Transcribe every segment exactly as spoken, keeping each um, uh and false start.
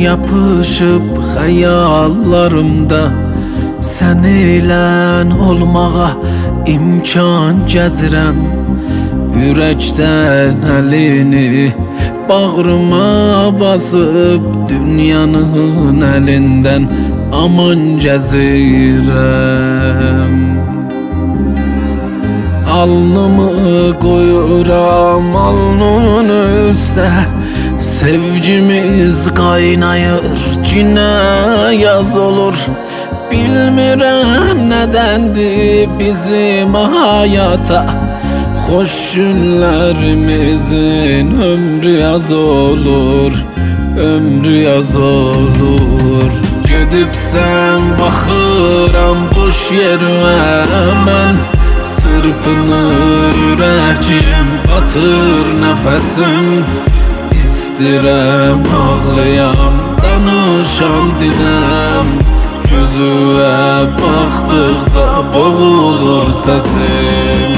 yapışıb xəyallarımda sən eylən olmağa imkan gəzirəm. Ürəkdən əlini bağrıma basıb dünyanın əlindən aman gəzirəm. Alnımı qoyuram alnının üstə, sevgimiz qaynayır, cinə yaz olur. Bilmirəm nədəndir bizim hayata, xoş günlərimizin ömrü yaz olur, ömrü yaz olur. Gedibsən baxıram boş yerimə mən, çırpınır ürəkim, batır nəfəsim. İstirəm ağlayam, danışam dinəm, gözüvə baxdıqca boğulur səsim.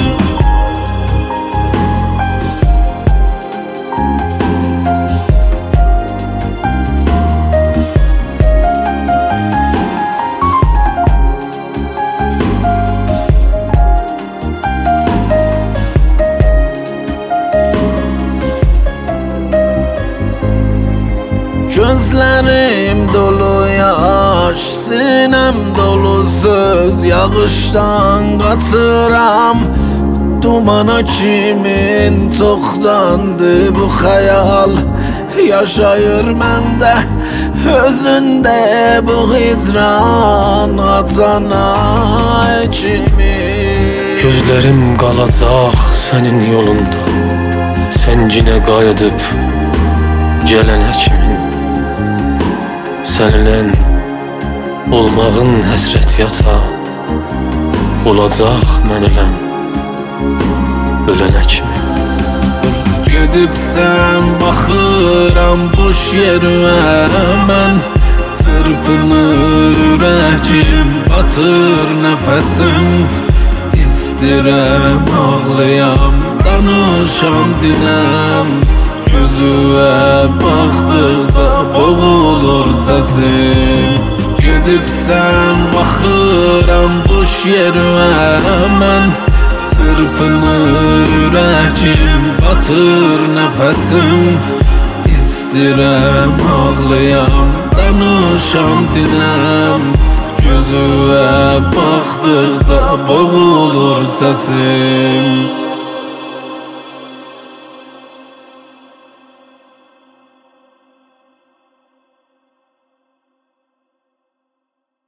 Gözlərim dolu yaş, sinəm dolu söz, yağışdan qaçıram. Dumana kimin çoxdandı bu xəyal, yaşayır məndə, özündə bu hicran açana kimi. Gözlərim qalacaq sənin yolunda, sən yenə qayıdıb gələnə kimin. Səninlə olmağın həsrət yata, olacaq məniləm ölənə kimi. Gedibsən baxıram boş yerimə mən, çırpınır ürəkim, batır nəfəsim. İstirəm ağlayam, danışam dinəm, gözüvə baxdıqca boğulur səsim. Gedibsən baxıram boş yerimə mən, çırpınır ürəkim, batır nəfəsim. İstirəm ağlayam, danışam dinəm, gözüvə baxdıqca boğulur səsim.